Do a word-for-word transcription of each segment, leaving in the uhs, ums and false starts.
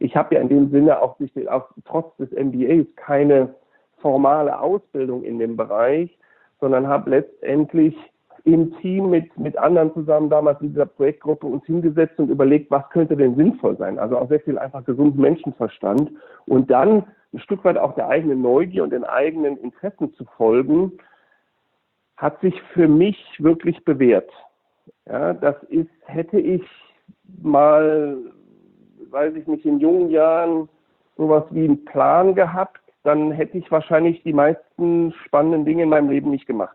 ich habe ja in dem Sinne auch, auch trotz des M B As keine formale Ausbildung in dem Bereich, sondern habe letztendlich im Team mit, mit anderen zusammen damals in dieser Projektgruppe uns hingesetzt und überlegt, was könnte denn sinnvoll sein. Also auch sehr viel einfach gesunden Menschenverstand und dann ein Stück weit auch der eigenen Neugier und den eigenen Interessen zu folgen, hat sich für mich wirklich bewährt. Ja, das ist, hätte ich mal, weiß ich nicht, in jungen Jahren sowas wie einen Plan gehabt, dann hätte ich wahrscheinlich die meisten spannenden Dinge in meinem Leben nicht gemacht.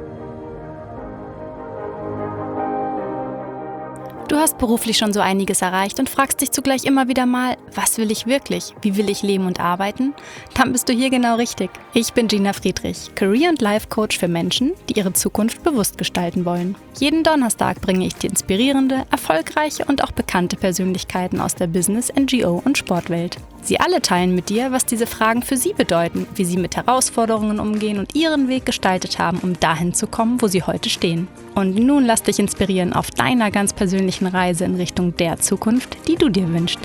Du hast beruflich schon so einiges erreicht und fragst dich zugleich immer wieder mal, was will ich wirklich? Wie will ich leben und arbeiten? Dann bist du hier genau richtig. Ich bin Gina Friedrich, Career- und Life-Coach für Menschen, die ihre Zukunft bewusst gestalten wollen. Jeden Donnerstag bringe ich dir inspirierende, erfolgreiche und auch bekannte Persönlichkeiten aus der Business-, N G O- und Sportwelt. Sie alle teilen mit dir, was diese Fragen für sie bedeuten, wie sie mit Herausforderungen umgehen und ihren Weg gestaltet haben, um dahin zu kommen, wo sie heute stehen. Und nun lass dich inspirieren auf deiner ganz persönlichen Reise in Richtung der Zukunft, die du dir wünschst.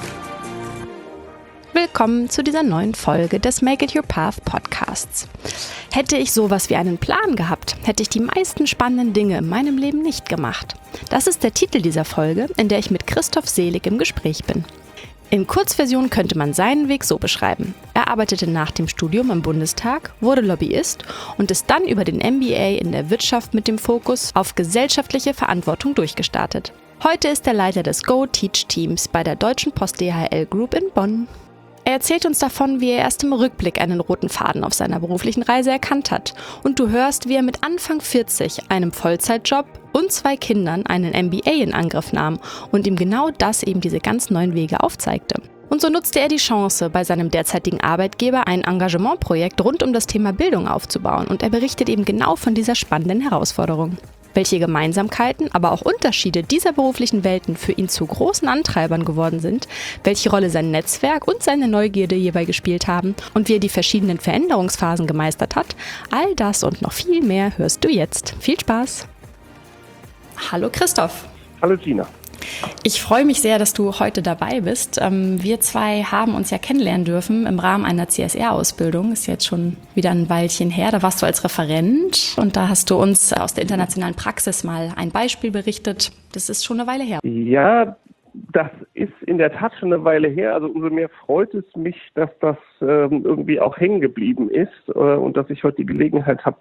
Willkommen zu dieser neuen Folge des Make It Your Path Podcasts. Hätte ich sowas wie einen Plan gehabt, hätte ich die meisten spannenden Dinge in meinem Leben nicht gemacht. Das ist der Titel dieser Folge, in der ich mit Christoph Selig im Gespräch bin. In Kurzversion könnte man seinen Weg so beschreiben. Er arbeitete nach dem Studium im Bundestag, wurde Lobbyist und ist dann über den M B A in der Wirtschaft mit dem Fokus auf gesellschaftliche Verantwortung durchgestartet. Heute ist er Leiter des Go-Teach-Teams bei der Deutschen Post D H L Group in Bonn. Er erzählt uns davon, wie er erst im Rückblick einen roten Faden auf seiner beruflichen Reise erkannt hat. Und du hörst, wie er mit Anfang vierzig, einem Vollzeitjob und zwei Kindern einen M B A in Angriff nahm und ihm genau das eben diese ganz neuen Wege aufzeigte. Und so nutzte er die Chance, bei seinem derzeitigen Arbeitgeber ein Engagementprojekt rund um das Thema Bildung aufzubauen. Und er berichtet eben genau von dieser spannenden Herausforderung. Welche Gemeinsamkeiten, aber auch Unterschiede dieser beruflichen Welten für ihn zu großen Antreibern geworden sind, welche Rolle sein Netzwerk und seine Neugierde hierbei gespielt haben und wie er die verschiedenen Veränderungsphasen gemeistert hat, all das und noch viel mehr hörst du jetzt. Viel Spaß! Hallo Christoph! Hallo Gina! Ich freue mich sehr, dass du heute dabei bist. Wir zwei haben uns ja kennenlernen dürfen im Rahmen einer C S R-Ausbildung. Ist jetzt schon wieder ein Weilchen her. Da warst du als Referent und da hast du uns aus der internationalen Praxis mal ein Beispiel berichtet. Das ist schon eine Weile her. Ja, das ist in der Tat schon eine Weile her. Also umso mehr freut es mich, dass das ähm, irgendwie auch hängen geblieben ist äh, und dass ich heute die Gelegenheit habe,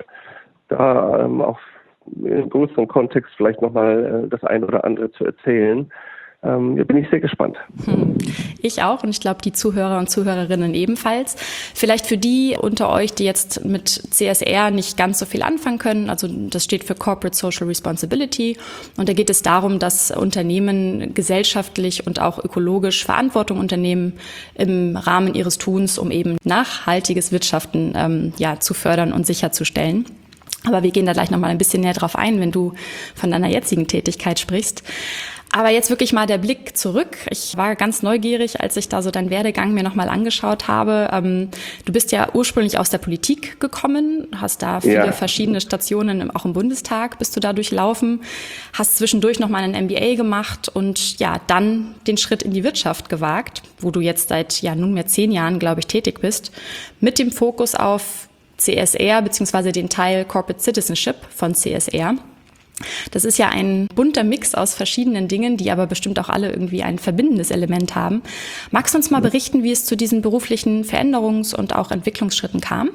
da ähm, auch im größeren Kontext vielleicht nochmal äh, das eine oder andere zu erzählen. Ähm, da bin ich sehr gespannt. Hm. Ich auch und ich glaube, die Zuhörer und Zuhörerinnen ebenfalls. Vielleicht für die unter euch, die jetzt mit C S R nicht ganz so viel anfangen können, also das steht für Corporate Social Responsibility und da geht es darum, dass Unternehmen gesellschaftlich und auch ökologisch Verantwortung unternehmen im Rahmen ihres Tuns, um eben nachhaltiges Wirtschaften ähm, ja, zu fördern und sicherzustellen. Aber wir gehen da gleich nochmal ein bisschen näher drauf ein, wenn du von deiner jetzigen Tätigkeit sprichst. Aber jetzt wirklich mal der Blick zurück. Ich war ganz neugierig, als ich da so deinen Werdegang mir nochmal angeschaut habe. Ähm, du bist ja ursprünglich aus der Politik gekommen, hast da viele ja. verschiedene Stationen, auch im Bundestag bist du da durchlaufen, hast zwischendurch nochmal einen M B A gemacht und ja, dann den Schritt in die Wirtschaft gewagt, wo du jetzt seit ja nunmehr zehn Jahren, glaube ich, tätig bist, mit dem Fokus auf C S R beziehungsweise den Teil Corporate Citizenship von C S R. Das ist ja ein bunter Mix aus verschiedenen Dingen, die aber bestimmt auch alle irgendwie ein verbindendes Element haben. Magst du uns mal berichten, wie es zu diesen beruflichen Veränderungs- und auch Entwicklungsschritten kam?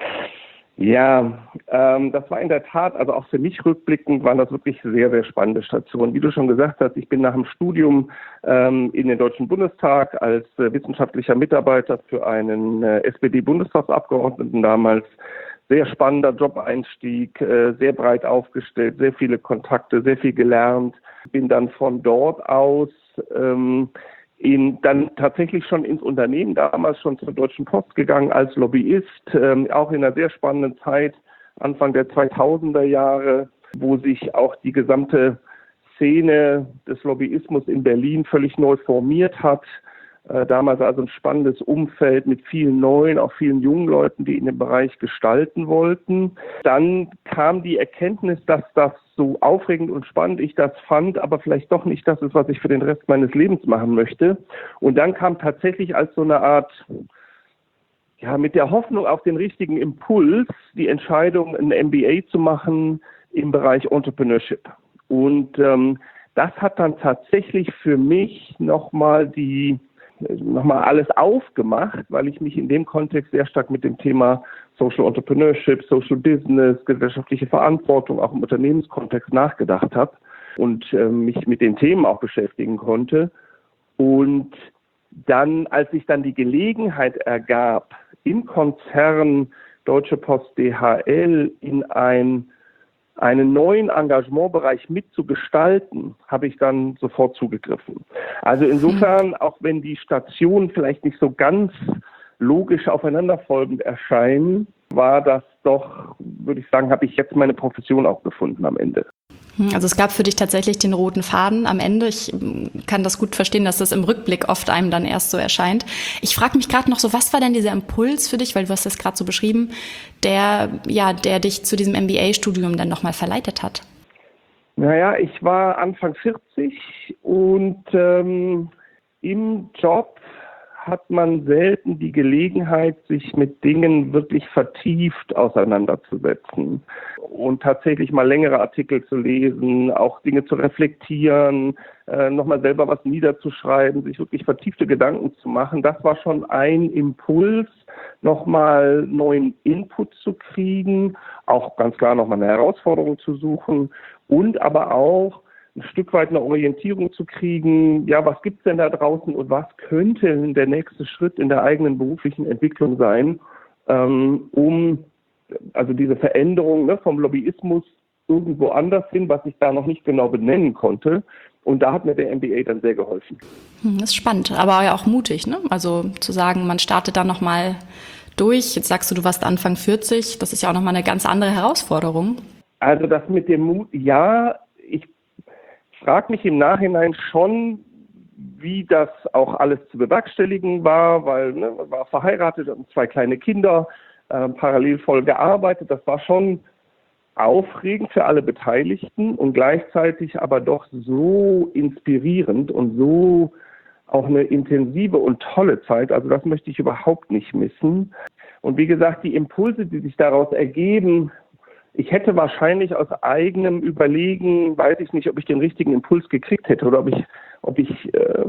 Ja, ähm, das war in der Tat, also auch für mich rückblickend, waren das wirklich sehr, sehr spannende Stationen. Wie du schon gesagt hast, ich bin nach dem Studium ähm, in den Deutschen Bundestag als äh, wissenschaftlicher Mitarbeiter für einen äh, S P D-Bundestagsabgeordneten damals. Sehr spannender Job-Einstieg, äh, sehr breit aufgestellt, sehr viele Kontakte, sehr viel gelernt. Bin dann von dort aus ähm, in, dann tatsächlich schon ins Unternehmen, damals schon zur Deutschen Post gegangen als Lobbyist, ähm, auch in einer sehr spannenden Zeit, Anfang der zweitausender Jahre, wo sich auch die gesamte Szene des Lobbyismus in Berlin völlig neu formiert hat. Äh, damals also ein spannendes Umfeld mit vielen neuen, auch vielen jungen Leuten, die in dem Bereich gestalten wollten. Dann kam die Erkenntnis, dass das so aufregend und spannend ich das fand, aber vielleicht doch nicht das ist, was ich für den Rest meines Lebens machen möchte. Und dann kam tatsächlich als so eine Art, ja, mit der Hoffnung auf den richtigen Impuls, die Entscheidung, ein M B A zu machen im Bereich Entrepreneurship. Und ähm, das hat dann tatsächlich für mich nochmal die nochmal alles aufgemacht, weil ich mich in dem Kontext sehr stark mit dem Thema Social Entrepreneurship, Social Business, gesellschaftliche Verantwortung auch im Unternehmenskontext nachgedacht habe und äh, mich mit den Themen auch beschäftigen konnte. Und dann, als sich dann die Gelegenheit ergab, im Konzern Deutsche Post D H L in ein einen neuen Engagementbereich mitzugestalten, habe ich dann sofort zugegriffen. Also insofern, auch wenn die Stationen vielleicht nicht so ganz logisch aufeinanderfolgend erscheinen, war das doch, würde ich sagen, habe ich jetzt meine Profession auch gefunden am Ende. Also es gab für dich tatsächlich den roten Faden am Ende. Ich kann das gut verstehen, dass das im Rückblick oft einem dann erst so erscheint. Ich frage mich gerade noch so, was war denn dieser Impuls für dich, weil du hast das gerade so beschrieben, der, ja, der dich zu diesem M B A-Studium dann nochmal verleitet hat? Naja, ich war Anfang vierzig und ähm, im Job hat man selten die Gelegenheit, sich mit Dingen wirklich vertieft auseinanderzusetzen und tatsächlich mal längere Artikel zu lesen, auch Dinge zu reflektieren, äh, nochmal selber was niederzuschreiben, sich wirklich vertiefte Gedanken zu machen. Das war schon ein Impuls, nochmal neuen Input zu kriegen, auch ganz klar nochmal eine Herausforderung zu suchen und aber auch ein Stück weit eine Orientierung zu kriegen, ja, was gibt's denn da draußen und was könnte der nächste Schritt in der eigenen beruflichen Entwicklung sein, ähm, um also diese Veränderung, ne, vom Lobbyismus irgendwo anders hin, was ich da noch nicht genau benennen konnte. Und da hat mir der M B A dann sehr geholfen. Das ist spannend, aber ja auch mutig, ne? Also zu sagen, man startet da nochmal durch. Jetzt sagst du, du warst Anfang vierzig. Das ist ja auch nochmal eine ganz andere Herausforderung. Also das mit dem Mut, ja, ich frage mich im Nachhinein schon, wie das auch alles zu bewerkstelligen war, weil ne, man war verheiratet und zwei kleine Kinder, äh, parallel voll gearbeitet. Das war schon aufregend für alle Beteiligten und gleichzeitig aber doch so inspirierend und so auch eine intensive und tolle Zeit. Also das möchte ich überhaupt nicht missen. Und wie gesagt, die Impulse, die sich daraus ergeben, ich hätte wahrscheinlich aus eigenem Überlegen, weiß ich nicht, ob ich den richtigen Impuls gekriegt hätte oder ob ich, ob ich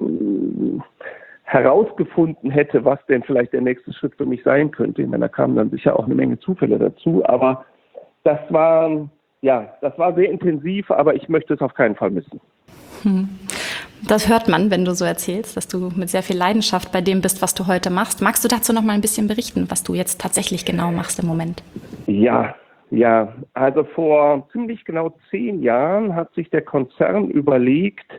ähm, herausgefunden hätte, was denn vielleicht der nächste Schritt für mich sein könnte. Ich meine, da kamen dann sicher auch eine Menge Zufälle dazu, aber das war, ja, das war sehr intensiv, aber ich möchte es auf keinen Fall missen. Hm. Das hört man, wenn du so erzählst, dass du mit sehr viel Leidenschaft bei dem bist, was du heute machst. Magst du dazu noch mal ein bisschen berichten, was du jetzt tatsächlich genau machst im Moment? Ja, ja, also vor ziemlich genau zehn Jahren hat sich der Konzern überlegt,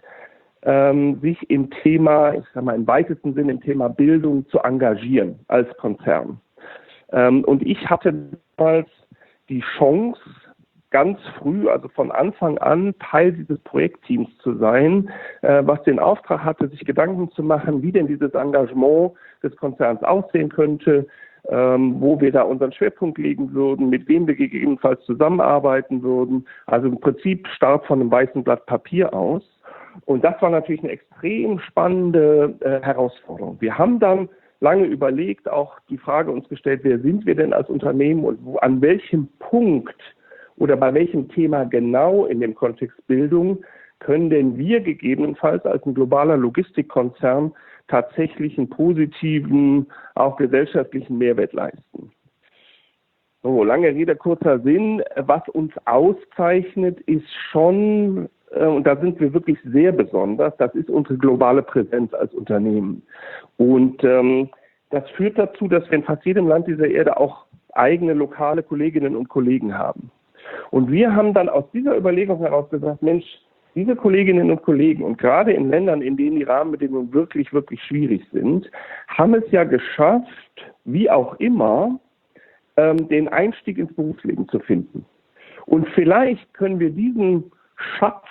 ähm, sich im Thema, ich sag mal im weitesten Sinne im Thema Bildung zu engagieren als Konzern. Ähm, und ich hatte damals die Chance, ganz früh, also von Anfang an, Teil dieses Projektteams zu sein, äh, was den Auftrag hatte, sich Gedanken zu machen, wie denn dieses Engagement des Konzerns aussehen könnte, ähm, wo wir da unseren Schwerpunkt legen würden, mit wem wir gegebenenfalls zusammenarbeiten würden. Also im Prinzip Start von einem weißen Blatt Papier aus. Und das war natürlich eine extrem spannende äh, Herausforderung. Wir haben dann lange überlegt, auch die Frage uns gestellt, wer sind wir denn als Unternehmen und wo, an welchem Punkt oder bei welchem Thema genau in dem Kontext Bildung können denn wir gegebenenfalls als ein globaler Logistikkonzern tatsächlich einen positiven, auch gesellschaftlichen Mehrwert leisten. So, lange Rede, kurzer Sinn. Was uns auszeichnet, ist schon, äh, und da sind wir wirklich sehr besonders, das ist unsere globale Präsenz als Unternehmen. Und ähm, das führt dazu, dass wir in fast jedem Land dieser Erde auch eigene lokale Kolleginnen und Kollegen haben. Und wir haben dann aus dieser Überlegung heraus gesagt, Mensch, diese Kolleginnen und Kollegen und gerade in Ländern, in denen die Rahmenbedingungen wirklich, wirklich schwierig sind, haben es ja geschafft, wie auch immer, ähm, den Einstieg ins Berufsleben zu finden. Und vielleicht können wir diesen Schatz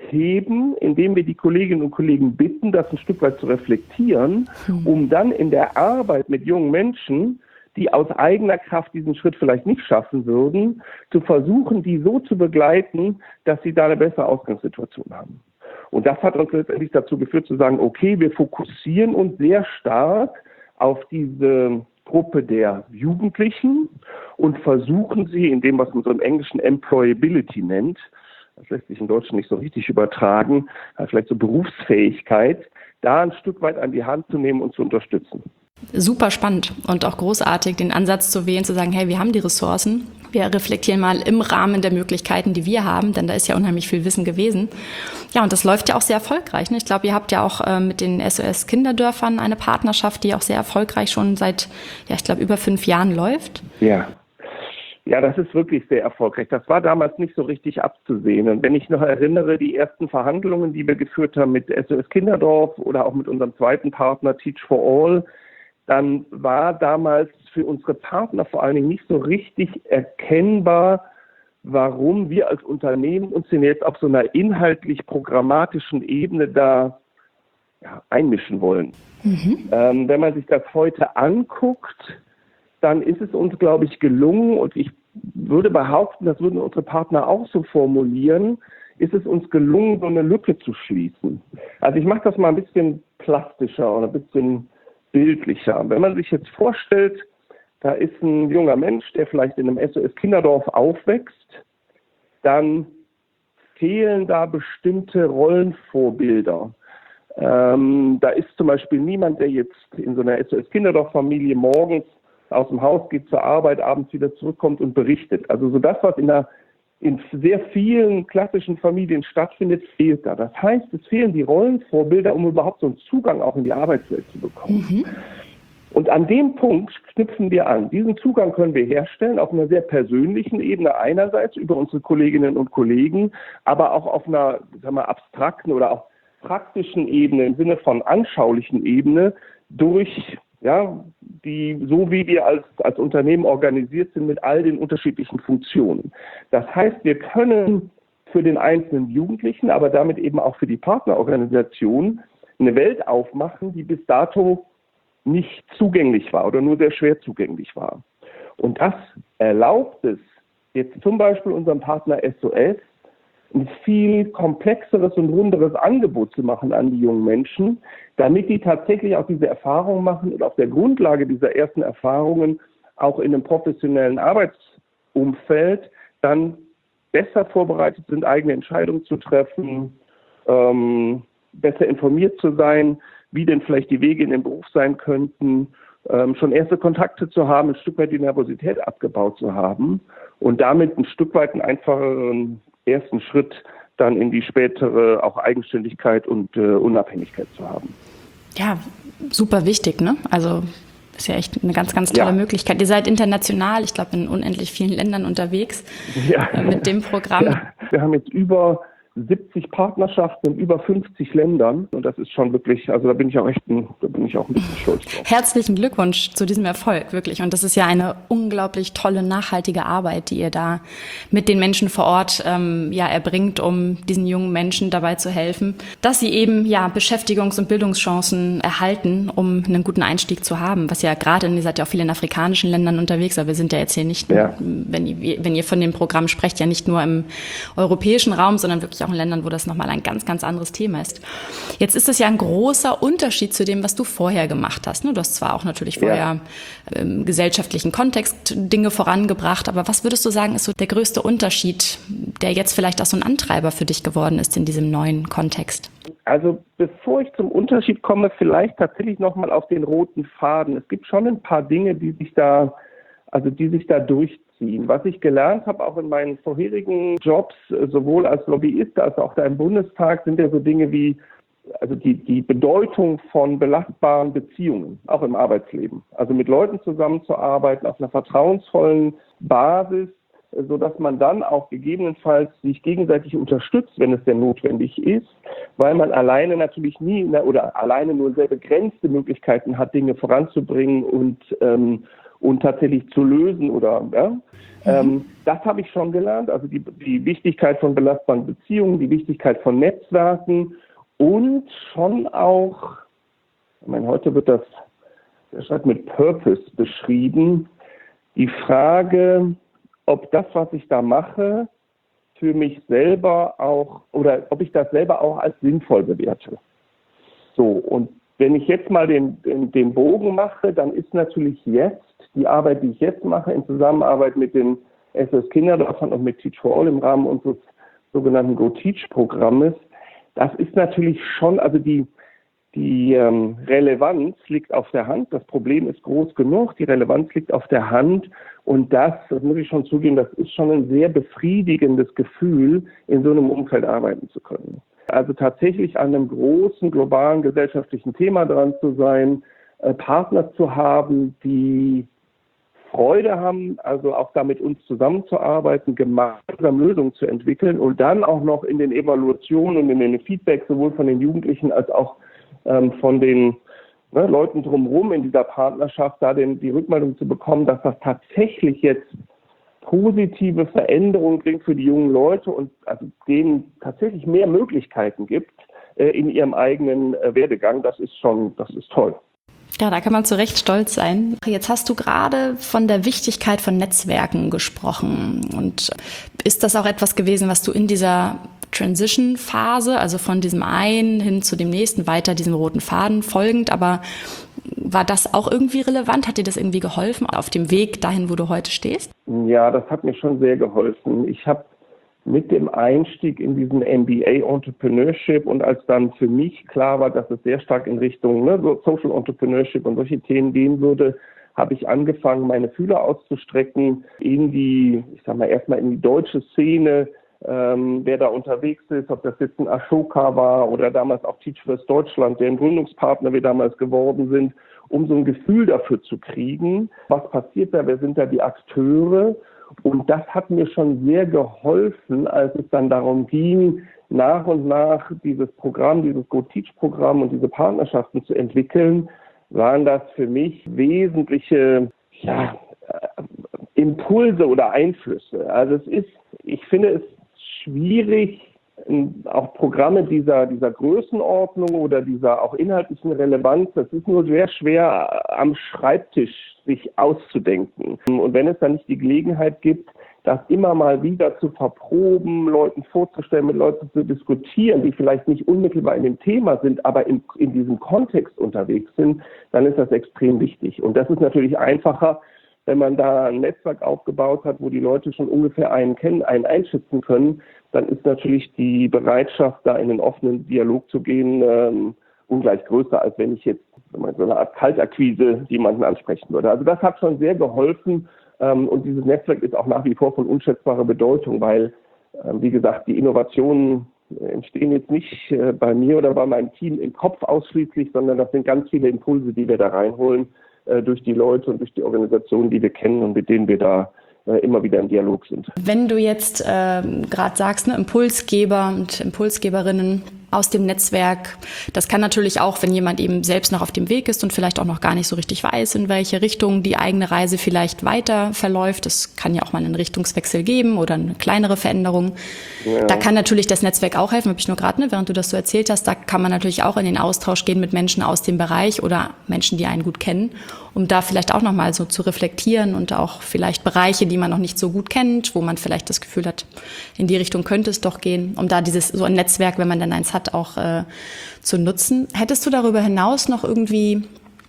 heben, indem wir die Kolleginnen und Kollegen bitten, das ein Stück weit zu reflektieren, um dann in der Arbeit mit jungen Menschen, die aus eigener Kraft diesen Schritt vielleicht nicht schaffen würden, zu versuchen, die so zu begleiten, dass sie da eine bessere Ausgangssituation haben. Und das hat uns letztendlich dazu geführt zu sagen, okay, wir fokussieren uns sehr stark auf diese Gruppe der Jugendlichen und versuchen sie in dem, was man so im Englischen Employability nennt, das lässt sich in Deutschland nicht so richtig übertragen, vielleicht so Berufsfähigkeit, da ein Stück weit an die Hand zu nehmen und zu unterstützen. Super spannend und auch großartig, den Ansatz zu wählen, zu sagen, hey, wir haben die Ressourcen, wir reflektieren mal im Rahmen der Möglichkeiten, die wir haben, denn da ist ja unheimlich viel Wissen gewesen. Ja, und das läuft ja auch sehr erfolgreich. Ne? Ich glaube, ihr habt ja auch äh, mit den S O S Kinderdörfern eine Partnerschaft, die auch sehr erfolgreich schon seit, ja, ich glaube, über fünf Jahren läuft. Ja. Ja, das ist wirklich sehr erfolgreich. Das war damals nicht so richtig abzusehen. Und wenn ich noch erinnere, die ersten Verhandlungen, die wir geführt haben mit S O S Kinderdorf oder auch mit unserem zweiten Partner Teach for All, dann war damals für unsere Partner vor allen Dingen nicht so richtig erkennbar, warum wir als Unternehmen uns denn jetzt auf so einer inhaltlich-programmatischen Ebene da ja, einmischen wollen. Mhm. Ähm, wenn man sich das heute anguckt, dann ist es uns, glaube ich, gelungen, und ich würde behaupten, das würden unsere Partner auch so formulieren, ist es uns gelungen, so eine Lücke zu schließen. Also ich mache das mal ein bisschen plastischer oder ein bisschen bildlicher. Wenn man sich jetzt vorstellt, da ist ein junger Mensch, der vielleicht in einem S O S Kinderdorf aufwächst, dann fehlen da bestimmte Rollenvorbilder. Ähm, da ist zum Beispiel niemand, der jetzt in so einer S O S Kinderdorf-Familie morgens aus dem Haus geht zur Arbeit, abends wieder zurückkommt und berichtet. Also so das, was in, der, in sehr vielen klassischen Familien stattfindet, fehlt da. Das heißt, es fehlen die Rollenvorbilder, um überhaupt so einen Zugang auch in die Arbeitswelt zu bekommen. Mhm. Und an dem Punkt knüpfen wir an. Diesen Zugang können wir herstellen auf einer sehr persönlichen Ebene einerseits über unsere Kolleginnen und Kollegen, aber auch auf einer, sagen wir, abstrakten oder auch praktischen Ebene im Sinne von anschaulichen Ebene durch ja, die, so wie wir als, als Unternehmen organisiert sind mit all den unterschiedlichen Funktionen. Das heißt, wir können für den einzelnen Jugendlichen, aber damit eben auch für die Partnerorganisation eine Welt aufmachen, die bis dato nicht zugänglich war oder nur sehr schwer zugänglich war. Und das erlaubt es jetzt zum Beispiel unserem Partner S O S, ein viel komplexeres und runderes Angebot zu machen an die jungen Menschen, damit die tatsächlich auch diese Erfahrungen machen und auf der Grundlage dieser ersten Erfahrungen auch in einem professionellen Arbeitsumfeld dann besser vorbereitet sind, eigene Entscheidungen zu treffen, ähm, besser informiert zu sein, wie denn vielleicht die Wege in den Beruf sein könnten, ähm, schon erste Kontakte zu haben, ein Stück weit die Nervosität abgebaut zu haben und damit ein Stück weit einen einfacheren ersten Schritt dann in die spätere auch Eigenständigkeit und äh, Unabhängigkeit zu haben. Ja, super wichtig, ne? Also ist ja echt eine ganz, ganz tolle ja. Möglichkeit. Ihr seid international, ich glaube in unendlich vielen Ländern unterwegs ja. äh, mit dem Programm. Ja. Wir haben jetzt über siebzig Partnerschaften in über fünfzig Ländern und das ist schon wirklich, also da bin ich auch echt ein, da bin ich auch ein bisschen stolz drauf. Herzlichen Glückwunsch zu diesem Erfolg, wirklich. Und das ist ja eine unglaublich tolle, nachhaltige Arbeit, die ihr da mit den Menschen vor Ort ähm, ja erbringt, um diesen jungen Menschen dabei zu helfen, dass sie eben ja Beschäftigungs- und Bildungschancen erhalten, um einen guten Einstieg zu haben. Was ja gerade, ihr seid ja auch viel in afrikanischen Ländern unterwegs, aber wir sind ja jetzt hier nicht, ja. wenn, ihr, wenn ihr von dem Programm sprecht, ja nicht nur im europäischen Raum, sondern wirklich auch in Ländern, wo das nochmal ein ganz, ganz anderes Thema ist. Jetzt ist es ja ein großer Unterschied zu dem, was du vorher gemacht hast. Du hast zwar auch natürlich vorher ja. im gesellschaftlichen Kontext Dinge vorangebracht, aber was würdest du sagen, ist so der größte Unterschied, der jetzt vielleicht auch so ein Antreiber für dich geworden ist in diesem neuen Kontext? Also bevor ich zum Unterschied komme, vielleicht tatsächlich nochmal auf den roten Faden. Es gibt schon ein paar Dinge, die sich da, also die sich da durchziehen. Was ich gelernt habe, auch in meinen vorherigen Jobs, sowohl als Lobbyist als auch da im Bundestag, sind ja so Dinge wie also die, die Bedeutung von belastbaren Beziehungen, auch im Arbeitsleben. Also mit Leuten zusammenzuarbeiten auf einer vertrauensvollen Basis, sodass man dann auch gegebenenfalls sich gegenseitig unterstützt, wenn es denn notwendig ist, weil man alleine natürlich nie oder alleine nur sehr begrenzte Möglichkeiten hat, Dinge voranzubringen und ähm, und tatsächlich zu lösen oder ja. Mhm. Ähm, das habe ich schon gelernt, also die, die Wichtigkeit von belastbaren Beziehungen, die Wichtigkeit von Netzwerken und schon auch, ich meine, heute wird das deshalb mit Purpose beschrieben, die Frage, ob das, was ich da mache, für mich selber auch, oder ob ich das selber auch als sinnvoll bewerte. So, und wenn ich jetzt mal den, den, den Bogen mache, dann ist natürlich jetzt die Arbeit, die ich jetzt mache, in Zusammenarbeit mit den S O S Kinderdörfern und mit Teach for All im Rahmen unseres sogenannten Go-Teach-Programmes, das ist natürlich schon, also die, die ähm, Relevanz liegt auf der Hand, das Problem ist groß genug, die Relevanz liegt auf der Hand und das, das muss ich schon zugeben, das ist schon ein sehr befriedigendes Gefühl, in so einem Umfeld arbeiten zu können. Also tatsächlich an einem großen, globalen, gesellschaftlichen Thema dran zu sein, äh, Partner zu haben, die Freude haben, also auch da mit uns zusammenzuarbeiten, gemeinsam Lösungen zu entwickeln und dann auch noch in den Evaluationen und in den Feedback sowohl von den Jugendlichen als auch ähm, von den ne, Leuten drumherum in dieser Partnerschaft, da den, die Rückmeldung zu bekommen, dass das tatsächlich jetzt positive Veränderungen bringt für die jungen Leute und also denen tatsächlich mehr Möglichkeiten gibt äh, in ihrem eigenen äh, Werdegang, das ist schon, das ist toll. Ja, da kann man zu Recht stolz sein. Jetzt hast du gerade von der Wichtigkeit von Netzwerken gesprochen. Und ist das auch etwas gewesen, was du in dieser Transition-Phase, also von diesem einen hin zu dem nächsten, weiter diesem roten Faden folgend, aber war das auch irgendwie relevant? Hat dir das irgendwie geholfen auf dem Weg dahin, wo du heute stehst? Ja, das hat mir schon sehr geholfen. Ich habe mit dem Einstieg in diesen M B A Entrepreneurship und als dann für mich klar war, dass es sehr stark in Richtung ne, so Social Entrepreneurship und solche Themen gehen würde, habe ich angefangen, meine Fühler auszustrecken in die, ich sag mal, erstmal in die deutsche Szene, ähm, wer da unterwegs ist, ob das jetzt ein Ashoka war oder damals auch Teach First Deutschland, deren Gründungspartner wir damals geworden sind, um so ein Gefühl dafür zu kriegen, was passiert da, wer sind da die Akteure. Und das hat mir schon sehr geholfen, als es dann darum ging, nach und nach dieses Programm, dieses Go-Teach-Programm und diese Partnerschaften zu entwickeln, waren das für mich wesentliche ja, Impulse oder Einflüsse. Also es ist, ich finde es schwierig, auch Programme dieser, dieser Größenordnung oder dieser auch inhaltlichen Relevanz, das ist nur sehr schwer am Schreibtisch sich auszudenken. Und wenn es dann nicht die Gelegenheit gibt, das immer mal wieder zu verproben, Leuten vorzustellen, mit Leuten zu diskutieren, die vielleicht nicht unmittelbar in dem Thema sind, aber in, in diesem Kontext unterwegs sind, dann ist das extrem wichtig. Und das ist natürlich einfacher, wenn man da ein Netzwerk aufgebaut hat, wo die Leute schon ungefähr einen kennen, einen einschätzen können, dann ist natürlich die Bereitschaft, da in den offenen Dialog zu gehen, ähm, ungleich größer, als wenn ich jetzt wenn man so eine Art Kaltakquise jemanden ansprechen würde. Also das hat schon sehr geholfen ähm, und dieses Netzwerk ist auch nach wie vor von unschätzbarer Bedeutung, weil, ähm, wie gesagt, die Innovationen entstehen jetzt nicht äh, bei mir oder bei meinem Team im Kopf ausschließlich, sondern das sind ganz viele Impulse, die wir da reinholen äh, durch die Leute und durch die Organisationen, die wir kennen und mit denen wir da äh, immer wieder im Dialog sind. Wenn du jetzt äh, gerade sagst, ne, Impulsgeber und Impulsgeberinnen aus dem Netzwerk, das kann natürlich auch, wenn jemand eben selbst noch auf dem Weg ist und vielleicht auch noch gar nicht so richtig weiß, in welche Richtung die eigene Reise vielleicht weiter verläuft. Es kann ja auch mal einen Richtungswechsel geben oder eine kleinere Veränderung. Ja. Da kann natürlich das Netzwerk auch helfen, habe ich nur gerade, ne, während du das so erzählt hast, da kann man natürlich auch in den Austausch gehen mit Menschen aus dem Bereich oder Menschen, die einen gut kennen, um da vielleicht auch nochmal so zu reflektieren und auch vielleicht Bereiche, die man noch nicht so gut kennt, wo man vielleicht das Gefühl hat, in die Richtung könnte es doch gehen, um da dieses so ein Netzwerk, wenn man dann eins hat, auch äh, zu nutzen. Hättest du darüber hinaus noch irgendwie,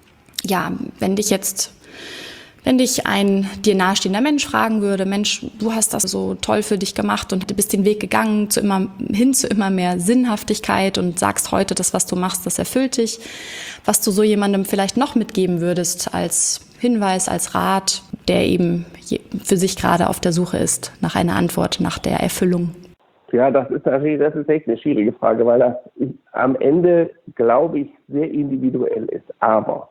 ja, wenn dich jetzt, wenn dich ein dir nahestehender Mensch fragen würde, Mensch, du hast das so toll für dich gemacht und du bist den Weg gegangen zu immer, hin zu immer mehr Sinnhaftigkeit und sagst heute, das, was du machst, das erfüllt dich, was du so jemandem vielleicht noch mitgeben würdest als Hinweis, als Rat, der eben für sich gerade auf der Suche ist nach einer Antwort, nach der Erfüllung? Ja, das ist natürlich, das ist echt eine schwierige Frage, weil das am Ende, glaube ich, sehr individuell ist. Aber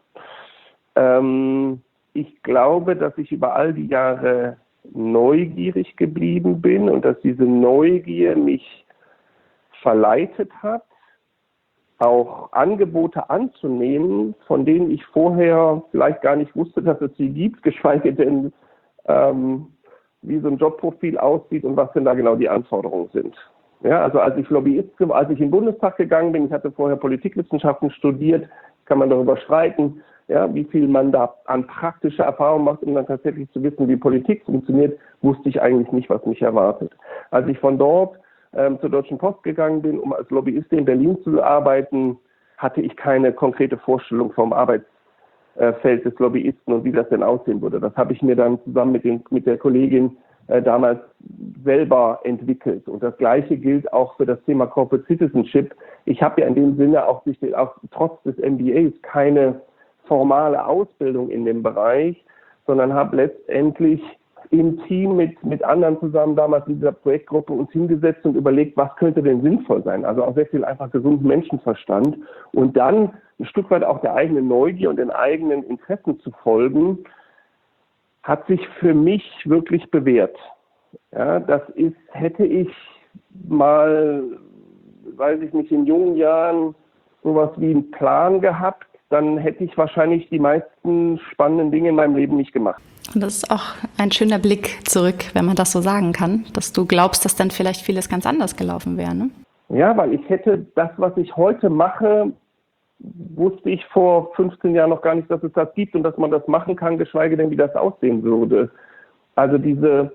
ähm, ich glaube, dass ich über all die Jahre neugierig geblieben bin und dass diese Neugier mich verleitet hat, auch Angebote anzunehmen, von denen ich vorher vielleicht gar nicht wusste, dass es sie gibt, geschweige denn, ähm, wie so ein Jobprofil aussieht und was denn da genau die Anforderungen sind. Ja, also als ich Lobbyist, als ich in den Bundestag gegangen bin, ich hatte vorher Politikwissenschaften studiert, kann man darüber streiten, ja, wie viel man da an praktischer Erfahrung macht, um dann tatsächlich zu wissen, wie Politik funktioniert, wusste ich eigentlich nicht, was mich erwartet. Als ich von dort ähm, zur Deutschen Post gegangen bin, um als Lobbyist in Berlin zu arbeiten, hatte ich keine konkrete Vorstellung vom Arbeitsfeld des Lobbyisten und wie das denn aussehen würde. Das habe ich mir dann zusammen mit, den, mit der Kollegin äh, damals selber entwickelt. Und das Gleiche gilt auch für das Thema Corporate Citizenship. Ich habe ja in dem Sinne auch, auch trotz des M B As keine formale Ausbildung in dem Bereich, sondern habe letztendlich im Team mit, mit anderen zusammen damals in dieser Projektgruppe uns hingesetzt und überlegt, was könnte denn sinnvoll sein. Also auch sehr viel einfach gesunden Menschenverstand und dann ein Stück weit auch der eigenen Neugier und den eigenen Interessen zu folgen, hat sich für mich wirklich bewährt. Ja, das ist, hätte ich mal, weiß ich nicht, in jungen Jahren sowas wie einen Plan gehabt, dann hätte ich wahrscheinlich die meisten spannenden Dinge in meinem Leben nicht gemacht. Und das ist auch ein schöner Blick zurück, wenn man das so sagen kann, dass du glaubst, dass dann vielleicht vieles ganz anders gelaufen wäre, ne? Ja, weil ich hätte das, was ich heute mache, wusste ich vor fünfzehn Jahren noch gar nicht, dass es das gibt und dass man das machen kann, geschweige denn, wie das aussehen würde. Also diese,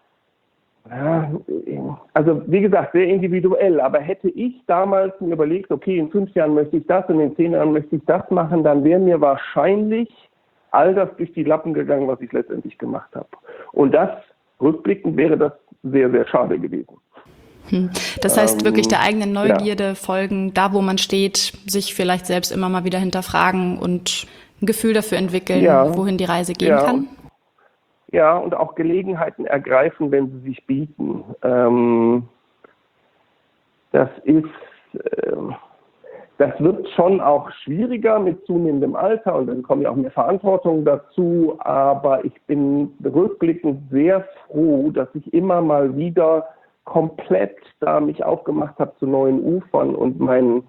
ja, also wie gesagt, sehr individuell, aber hätte ich damals mir überlegt, okay, in fünf Jahren möchte ich das und in zehn Jahren möchte ich das machen, dann wäre mir wahrscheinlich all das durch die Lappen gegangen, was ich letztendlich gemacht habe. Und das, rückblickend, wäre das sehr, sehr schade gewesen. Hm. Das heißt, ähm, wirklich der eigenen Neugierde ja. folgen, da wo man steht, sich vielleicht selbst immer mal wieder hinterfragen und ein Gefühl dafür entwickeln, ja. wohin die Reise gehen ja. kann. Ja, und auch Gelegenheiten ergreifen, wenn sie sich bieten. Ähm, das ist... Ähm, Das wird schon auch schwieriger mit zunehmendem Alter und dann kommen ja auch mehr Verantwortungen dazu, aber ich bin rückblickend sehr froh, dass ich immer mal wieder komplett da mich aufgemacht habe zu neuen Ufern und meinen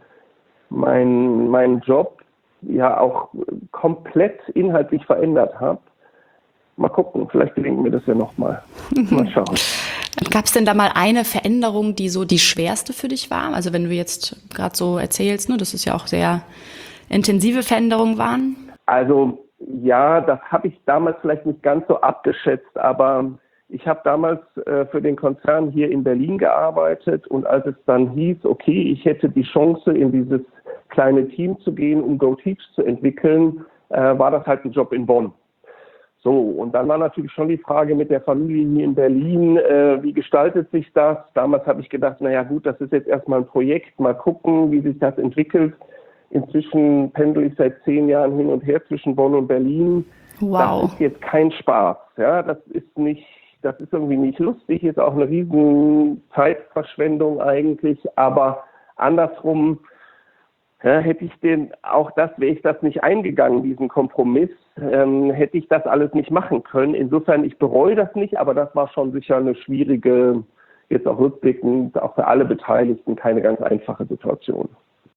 mein, mein Job ja auch komplett inhaltlich verändert habe. Mal gucken, vielleicht gelingt mir das ja nochmal. Mal schauen. Gab es denn da mal eine Veränderung, die so die schwerste für dich war? Also wenn du jetzt gerade so erzählst, ne, dass es ja auch sehr intensive Veränderungen waren. Also ja, das habe ich damals vielleicht nicht ganz so abgeschätzt, aber ich habe damals äh, für den Konzern hier in Berlin gearbeitet und als es dann hieß, okay, ich hätte die Chance, in dieses kleine Team zu gehen, um GoTeach zu entwickeln, äh, war das halt ein Job in Bonn. So, und dann war natürlich schon die Frage mit der Familie hier in Berlin, äh, wie gestaltet sich das? Damals habe ich gedacht, naja gut, das ist jetzt erstmal ein Projekt, mal gucken, wie sich das entwickelt. Inzwischen pendel ich seit zehn Jahren hin und her zwischen Bonn und Berlin. Wow. Das ist jetzt kein Spaß, ja, das ist nicht, das ist irgendwie nicht lustig, ist auch eine riesen Zeitverschwendung eigentlich, aber andersrum, ja, hätte ich den, auch das, wäre ich das nicht eingegangen, diesen Kompromiss, ähm, hätte ich das alles nicht machen können. Insofern, ich bereue das nicht, aber das war schon sicher eine schwierige, jetzt auch rückblickend, auch für alle Beteiligten keine ganz einfache Situation.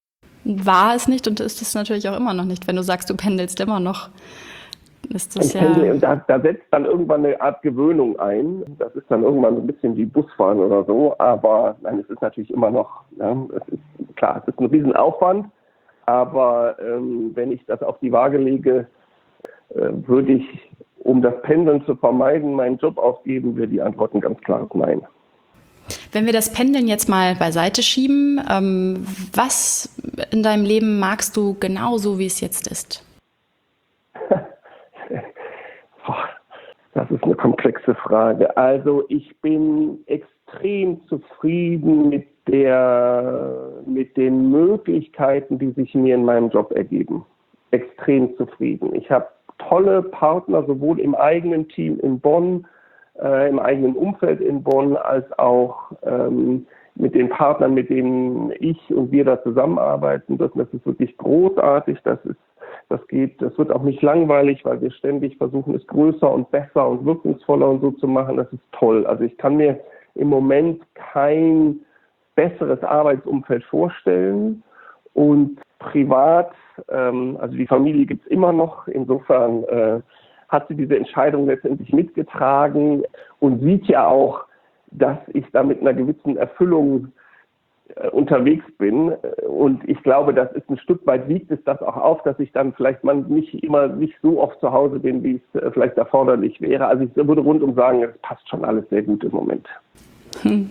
War es nicht und ist es natürlich auch immer noch nicht, wenn du sagst, du pendelst immer noch. Ist das ich ja pendel, da, da setzt dann irgendwann eine Art Gewöhnung ein. Das ist dann irgendwann so ein bisschen wie Busfahren oder so. Aber nein, es ist natürlich immer noch, ja, es ist klar, es ist ein Riesenaufwand. Aber ähm, wenn ich das auf die Waage lege, äh, würde ich, um das Pendeln zu vermeiden, meinen Job aufgeben, wäre die Antwort ein ganz klares Nein. Wenn wir das Pendeln jetzt mal beiseite schieben, ähm, was in deinem Leben magst du genau so, wie es jetzt ist? Das ist eine komplexe Frage. Also ich bin extrem zufrieden mit der, mit den Möglichkeiten, die sich mir in meinem Job ergeben. Extrem zufrieden. Ich habe tolle Partner, sowohl im eigenen Team in Bonn, äh, im eigenen Umfeld in Bonn, als auch ähm, mit den Partnern, mit denen ich und wir da zusammenarbeiten dürfen. Das ist wirklich großartig. Das ist Das geht, das wird auch nicht langweilig, weil wir ständig versuchen, es größer und besser und wirkungsvoller und so zu machen. Das ist toll. Also ich kann mir im Moment kein besseres Arbeitsumfeld vorstellen. Und privat, ähm, also die Familie gibt's immer noch. Insofern äh, hat sie diese Entscheidung letztendlich mitgetragen und sieht ja auch, dass ich da mit einer gewissen Erfüllung äh, unterwegs bin. Und ich glaube, das ist ein Stück weit, wiegt es das auch auf, dass ich dann vielleicht mal nicht immer nicht so oft zu Hause bin, wie es äh, vielleicht erforderlich wäre. Also ich würde rundum sagen, es passt schon alles sehr gut im Moment. Hm.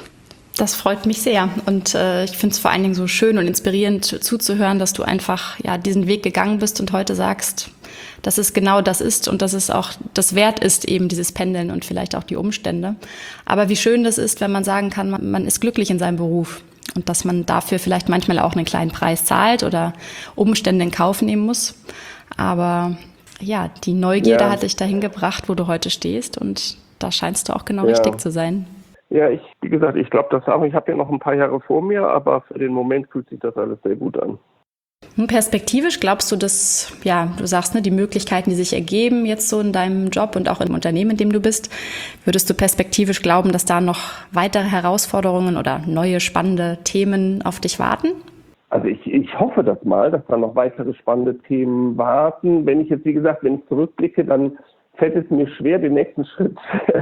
Das freut mich sehr und äh, ich finde es vor allen Dingen so schön und inspirierend zuzuhören, dass du einfach ja diesen Weg gegangen bist und heute sagst, dass es genau das ist und dass es auch das wert ist, eben dieses Pendeln und vielleicht auch die Umstände. Aber wie schön das ist, wenn man sagen kann, man, man ist glücklich in seinem Beruf und dass man dafür vielleicht manchmal auch einen kleinen Preis zahlt oder Umstände in Kauf nehmen muss. Aber ja, die Neugierde ja. hat dich dahin gebracht, wo du heute stehst und da scheinst du auch genau ja. richtig zu sein. Ja, ich, wie gesagt, ich glaube das auch. Ich habe ja noch ein paar Jahre vor mir, aber für den Moment fühlt sich das alles sehr gut an. Perspektivisch glaubst du, dass, ja, du sagst, ne, die Möglichkeiten, die sich ergeben jetzt so in deinem Job und auch im Unternehmen, in dem du bist, würdest du perspektivisch glauben, dass da noch weitere Herausforderungen oder neue spannende Themen auf dich warten? Also ich, ich hoffe das mal, dass da noch weitere spannende Themen warten. Wenn ich jetzt, wie gesagt, wenn ich zurückblicke, dann fällt es mir schwer, den nächsten Schritt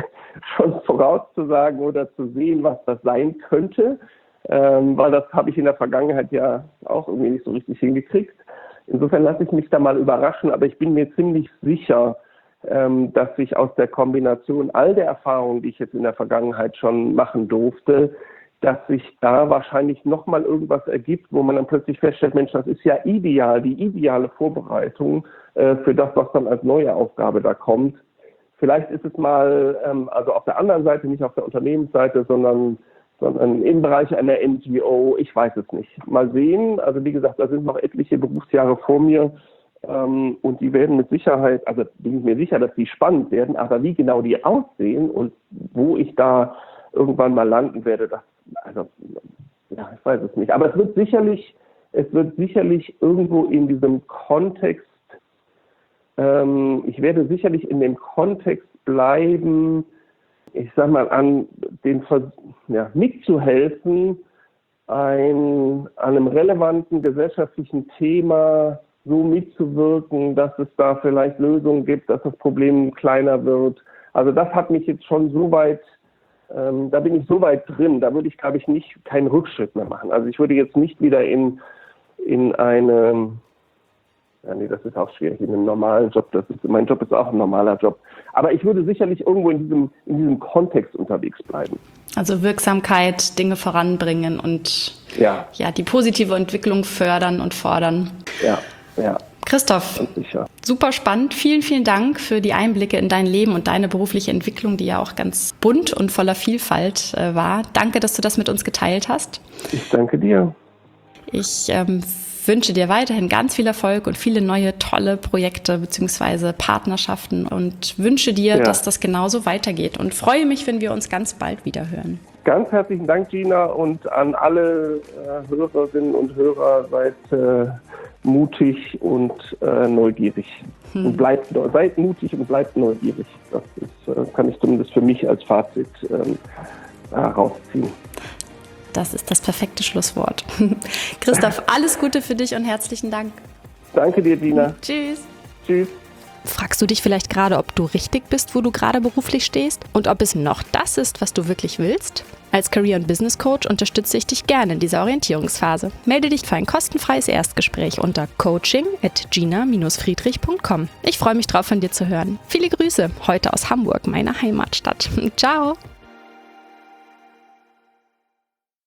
schon vorauszusagen oder zu sehen, was das sein könnte, ähm, weil das habe ich in der Vergangenheit ja auch irgendwie nicht so richtig hingekriegt. Insofern lasse ich mich da mal überraschen, aber ich bin mir ziemlich sicher, ähm, dass sich aus der Kombination all der Erfahrungen, die ich jetzt in der Vergangenheit schon machen durfte, dass sich da wahrscheinlich nochmal irgendwas ergibt, wo man dann plötzlich feststellt, Mensch, das ist ja ideal, die ideale Vorbereitung äh, für das, was dann als neue Aufgabe da kommt. Vielleicht ist es mal, ähm, also auf der anderen Seite, nicht auf der Unternehmensseite, sondern, sondern im Bereich einer N G O, ich weiß es nicht. Mal sehen, also wie gesagt, da sind noch etliche Berufsjahre vor mir ähm, und die werden mit Sicherheit, also bin ich mir sicher, dass die spannend werden, aber wie genau die aussehen und wo ich da irgendwann mal landen werde, das, also, ja, ich weiß es nicht. Aber es wird sicherlich, es wird sicherlich irgendwo in diesem Kontext, ich werde sicherlich in dem Kontext bleiben, ich sag mal, an den ja, mitzuhelfen, ein, an einem relevanten gesellschaftlichen Thema so mitzuwirken, dass es da vielleicht Lösungen gibt, dass das Problem kleiner wird. Also das hat mich jetzt schon so weit, ähm, da bin ich so weit drin, da würde ich, glaube ich, nicht keinen Rückschritt mehr machen. Also ich würde jetzt nicht wieder in, in eine... Ja, nee, das ist auch schwierig in einem normalen Job. Das ist, mein Job ist auch ein normaler Job. Aber ich würde sicherlich irgendwo in diesem, in diesem Kontext unterwegs bleiben. Also Wirksamkeit, Dinge voranbringen und ja, ja, die positive Entwicklung fördern und fordern. Ja, ja. Christoph, super spannend. Vielen, vielen Dank für die Einblicke in dein Leben und deine berufliche Entwicklung, die ja auch ganz bunt und voller Vielfalt äh, war. Danke, dass du das mit uns geteilt hast. Ich danke dir. Ich ähm, wünsche dir weiterhin ganz viel Erfolg und viele neue tolle Projekte bzw. Partnerschaften und wünsche dir, ja. dass das genauso weitergeht und freue mich, wenn wir uns ganz bald wieder hören. Ganz herzlichen Dank, Gina, und an alle äh, Hörerinnen und Hörer, seid äh, mutig und äh, neugierig. Hm. Und bleibt, seid mutig und bleibt neugierig. Das ist, äh, kann ich zumindest für mich als Fazit ähm, herausziehen. Das ist das perfekte Schlusswort. Christoph, alles Gute für dich und herzlichen Dank. Danke dir, Dina. Tschüss. Tschüss. Fragst du dich vielleicht gerade, ob du richtig bist, wo du gerade beruflich stehst und ob es noch das ist, was du wirklich willst? Als Career- und Business Coach unterstütze ich dich gerne in dieser Orientierungsphase. Melde dich für ein kostenfreies Erstgespräch unter coaching at gina dash friedrich punkt com. Ich freue mich drauf, von dir zu hören. Viele Grüße heute aus Hamburg, meiner Heimatstadt. Ciao.